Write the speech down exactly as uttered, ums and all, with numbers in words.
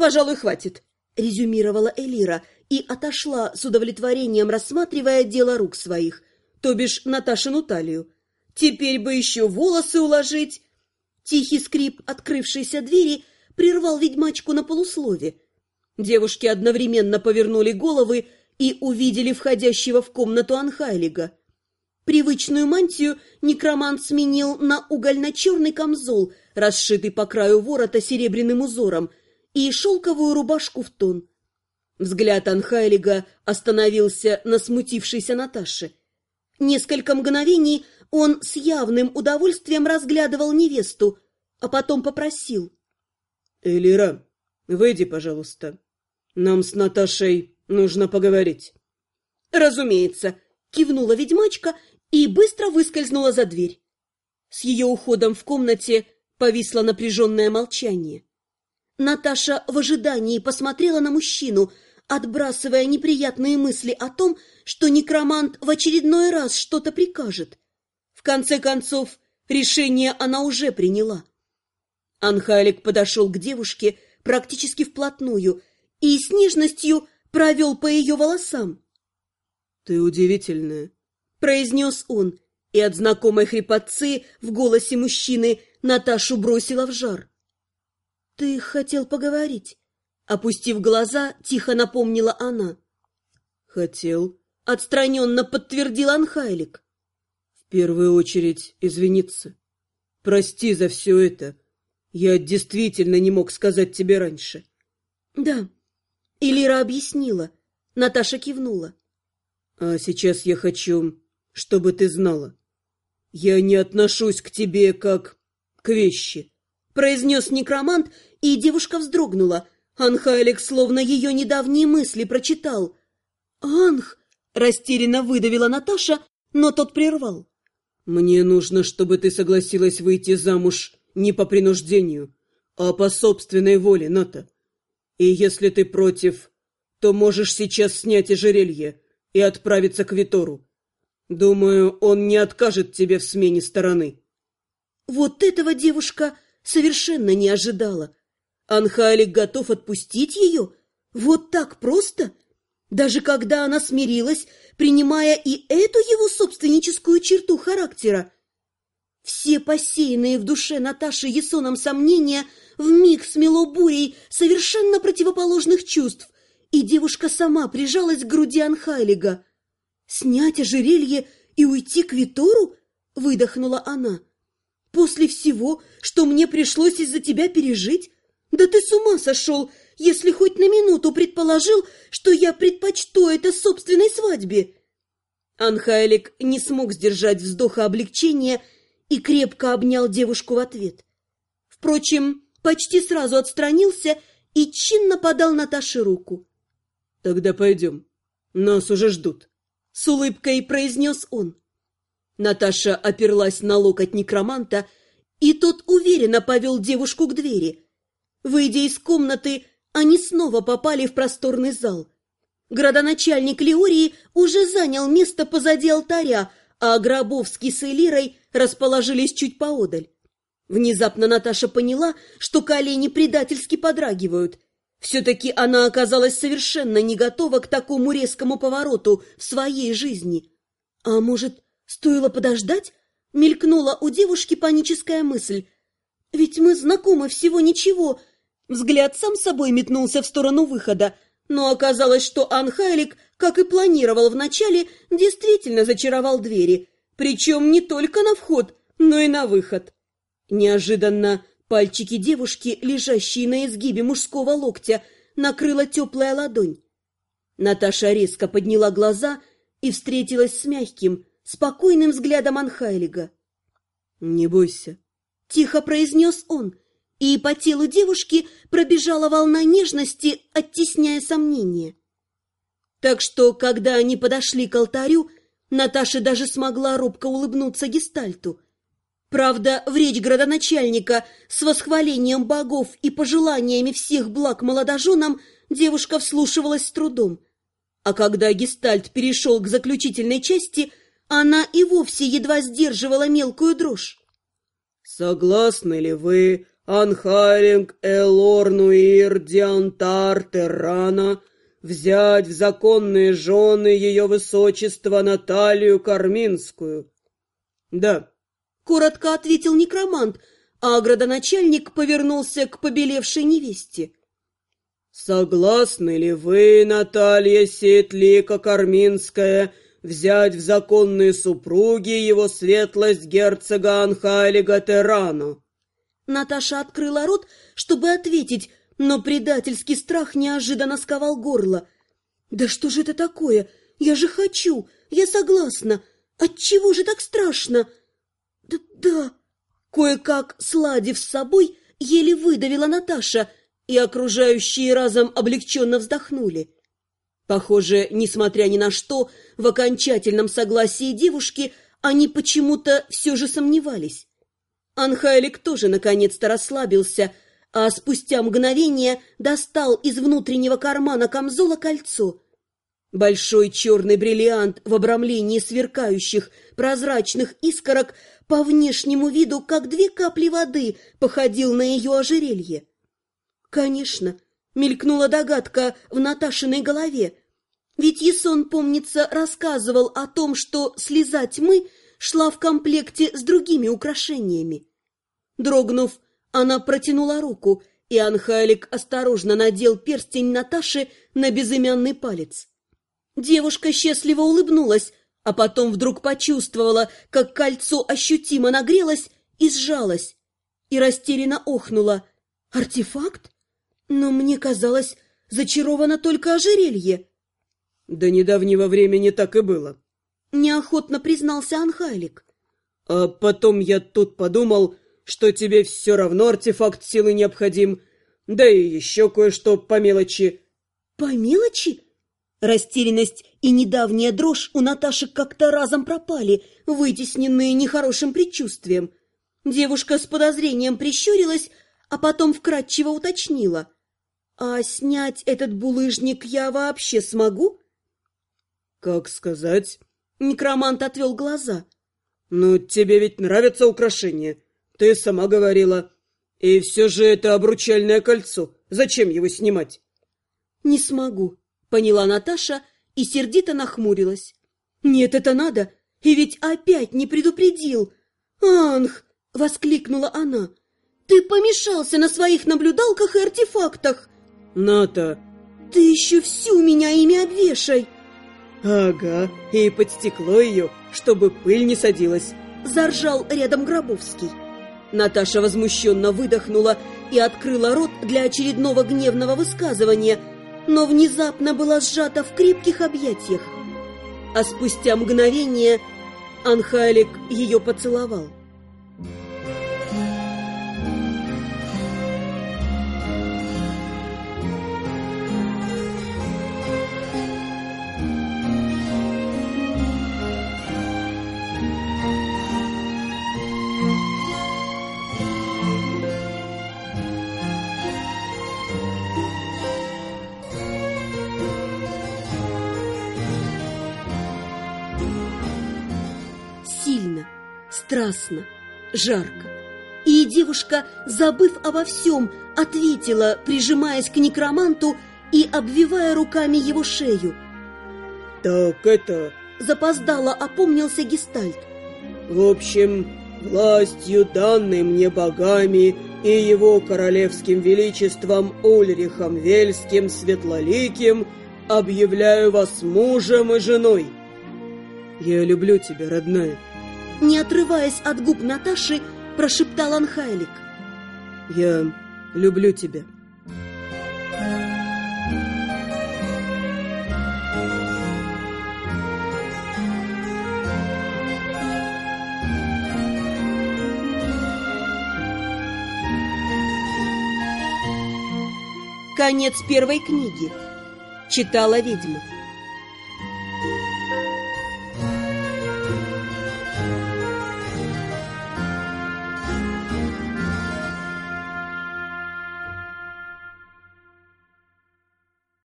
пожалуй, хватит», — резюмировала Элира и отошла с удовлетворением, рассматривая дело рук своих, то бишь Наташину талию. «Теперь бы еще волосы уложить». Тихий скрип открывшейся двери прервал ведьмачку на полуслове. Девушки одновременно повернули головы и увидели входящего в комнату Анхайлига. Привычную мантию некромант сменил на угольно-черный камзол, расшитый по краю ворота серебряным узором, и шелковую рубашку в тон. Взгляд Анхайлига остановился на смутившейся Наташе. Несколько мгновений он с явным удовольствием разглядывал невесту, а потом попросил. «Элира, выйди, пожалуйста. Нам с Наташей нужно поговорить». «Разумеется», — кивнула ведьмачка и быстро выскользнула за дверь. С ее уходом в комнате повисло напряженное молчание. Наташа в ожидании посмотрела на мужчину, отбрасывая неприятные мысли о том, что некромант в очередной раз что-то прикажет. В конце концов, решение она уже приняла. Анхайлик подошел к девушке практически вплотную и с нежностью провел по ее волосам. «Ты удивительная», — произнес он, и от знакомой хрипотцы в голосе мужчины Наташу бросила в жар. «Ты хотел поговорить?» — опустив глаза, тихо напомнила она. «Хотел», — отстраненно подтвердил Анхайлик. «В первую очередь извиниться. Прости за все это. Я действительно не мог сказать тебе раньше». «Да», — Элира объяснила. Наташа кивнула. «А сейчас я хочу, чтобы ты знала. Я не отношусь к тебе как к вещи», — произнес некромант, и девушка вздрогнула. Анхайлик словно ее недавние мысли прочитал. «Анх!» — растерянно выдавила Наташа, но тот прервал. «Мне нужно, чтобы ты согласилась выйти замуж не по принуждению, а по собственной воле, Ната. И если ты против, то можешь сейчас снять ожерелье и отправиться к Витору. Думаю, он не откажет тебе в смене стороны». Вот этого девушка совершенно не ожидала. Анхайлик готов отпустить ее? Вот так просто? Даже когда она смирилась, принимая и эту его собственническую черту характера? Все посеянные в душе Наташи Ясоном сомнения вмиг смело бурей совершенно противоположных чувств, и девушка сама прижалась к груди Анхайлига. «Снять ожерелье и уйти к Витору?» — выдохнула она. «После всего, что мне пришлось из-за тебя пережить? Да ты с ума сошел, если хоть на минуту предположил, что я предпочту это собственной свадьбе!» Анхайлик не смог сдержать вздоха облегчения и крепко обнял девушку в ответ. Впрочем, почти сразу отстранился и чинно подал Наташе руку. «Тогда пойдем, нас уже ждут», — с улыбкой произнес он. Наташа оперлась на локоть некроманта, и тот уверенно повел девушку к двери. Выйдя из комнаты, они снова попали в просторный зал. Градоначальник Леории уже занял место позади алтаря, а Гробовский с Элирой расположились чуть поодаль. Внезапно Наташа поняла, что колени предательски подрагивают. Все-таки она оказалась совершенно не готова к такому резкому повороту в своей жизни. А может, стоило подождать? Мелькнула у девушки паническая мысль. Ведь мы знакомы всего ничего. Взгляд сам собой метнулся в сторону выхода, но оказалось, что Анхайлик, как и планировал вначале, действительно зачаровал двери, причем не только на вход, но и на выход. Неожиданно пальчики девушки, лежащие на изгибе мужского локтя, накрыла теплая ладонь. Наташа резко подняла глаза и встретилась с мягким, спокойным взглядом Анхайлига. «Не бойся», — тихо произнес он, и по телу девушки пробежала волна нежности, оттесняя сомнения. Так что, когда они подошли к алтарю, Наташа даже смогла робко улыбнуться гестальту. Правда, в речь градоначальника с восхвалением богов и пожеланиями всех благ молодоженам девушка вслушивалась с трудом. А когда гестальт перешел к заключительной части, она и вовсе едва сдерживала мелкую дрожь. «Согласны ли вы Анхайлинг Элорнуир Диантар Террана взять в законные жены ее высочество Наталью Карминскую. Да, коротко ответил некромант, а градоначальник повернулся к побелевшей невесте. Согласны ли вы, Наталья Сетлика Карминская, взять в законные супруги его светлость герцога Анхайлига Террана? Наташа открыла рот, чтобы ответить, но предательский страх неожиданно сковал горло. «Да что же это такое? Я же хочу! Я согласна! Отчего же так страшно?» «Да, да!» Кое-как, сладив с собой, еле выдавила Наташа, и окружающие разом облегченно вздохнули. Похоже, несмотря ни на что, в окончательном согласии девушки они почему-то все же сомневались. Анхайлик тоже наконец-то расслабился, а спустя мгновение достал из внутреннего кармана камзола кольцо. Большой черный бриллиант в обрамлении сверкающих прозрачных искорок по внешнему виду, как две капли воды, походил на ее ожерелье. Конечно, мелькнула догадка в Наташиной голове, ведь Ясон, помнится, рассказывал о том, что слеза тьмы шла в комплекте с другими украшениями. Дрогнув, она протянула руку, и Анхайлик осторожно надел перстень Наташи на безымянный палец. Девушка счастливо улыбнулась, а потом вдруг почувствовала, как кольцо ощутимо нагрелось и сжалось, и растерянно охнула. «Артефакт? Но мне казалось, зачаровано только ожерелье». «До недавнего времени так и было», — неохотно признался Анхайлик. «А потом я тут подумал, что тебе все равно артефакт силы необходим, да и еще кое-что по мелочи». «По мелочи?» Растерянность и недавняя дрожь у Наташи как-то разом пропали, вытесненные нехорошим предчувствием. Девушка с подозрением прищурилась, а потом вкратчиво уточнила. «А снять этот булыжник я вообще смогу?» «Как сказать?» Некромант отвел глаза. «Ну, тебе ведь нравятся украшения, ты сама говорила. И все же это обручальное кольцо, зачем его снимать?» «Не смогу», — поняла Наташа и сердито нахмурилась. «Нет, это надо, и ведь опять не предупредил!» «Анх!» — воскликнула она. «Ты помешался на своих наблюдалках и артефактах!» «Ната!» «Ты еще всю меня ими обвешай!» «Ага, и под стекло ее, чтобы пыль не садилась!» — заржал рядом Гробовский. Наташа возмущенно выдохнула и открыла рот для очередного гневного высказывания, но внезапно была сжата в крепких объятиях. А спустя мгновение Анхайлик ее поцеловал. Сильно, страстно, жарко. И девушка, забыв обо всем, ответила, прижимаясь к некроманту и обвивая руками его шею. «Так это...» — запоздало опомнился Гестальт. «В общем, властью, данной мне богами и его королевским величеством Ульрихом Вельским Светлоликим, объявляю вас мужем и женой. Я люблю тебя, родная». Не отрываясь от губ Наташи, прошептал Анхайлик. «Я люблю тебя». Конец первой книги. Читала ведьма.